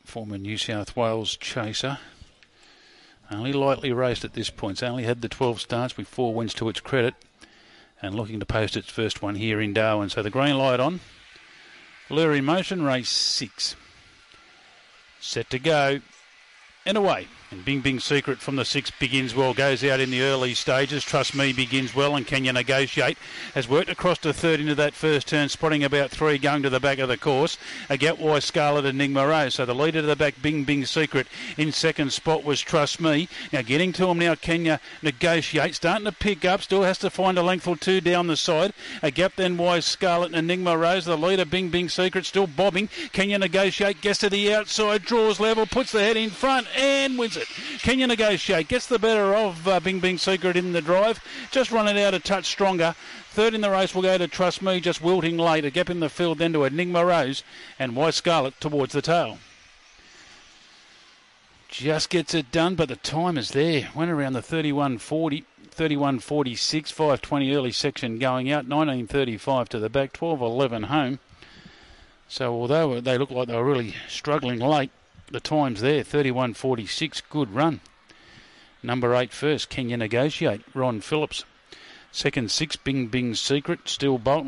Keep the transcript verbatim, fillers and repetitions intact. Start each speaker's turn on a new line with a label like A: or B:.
A: former New South Wales chaser. Only lightly raced at this point. It's only had the twelve starts with four wins to its credit. And looking to post its first one here in Darwin. So the green light on. Lure in motion, race six. Set to go. And away. And Bing Bing Secret from the six begins well, goes out in the early stages. Trust Me begins well, and Can You Negotiate has worked across to third into that first turn, spotting about three going to the back of the course. A Gatwise Scarlet Enigma Rose. So the leader to the back, Bing Bing Secret. In second spot was Trust Me. Now getting to him now, Can You Negotiate. Starting to pick up, still has to find a length or two down the side. A gap then Wise Scarlet Enigma Rose. The leader, Bing Bing Secret, still bobbing. Can You Negotiate gets to the outside, draws level, puts the head in front and wins it. Can You Negotiate gets the better of uh, Bing Bing Secret in the drive. Just run it out a touch stronger. Third in the race will go to Trust Me, just wilting late. A gap in the field then to Enigma Rose and White Scarlet towards the tail. Just gets it done, but the time is there. Went around the thirty-one forty, thirty-one forty-six, five twenty early section going out, nineteen thirty-five to the back, twelve eleven home. So although they look like they were really struggling late, the time's there, thirty-one forty-six, good run. Number eight first, Can You Negotiate, Ron Phillips. Second six, Bing Bing Secret, still Bolton.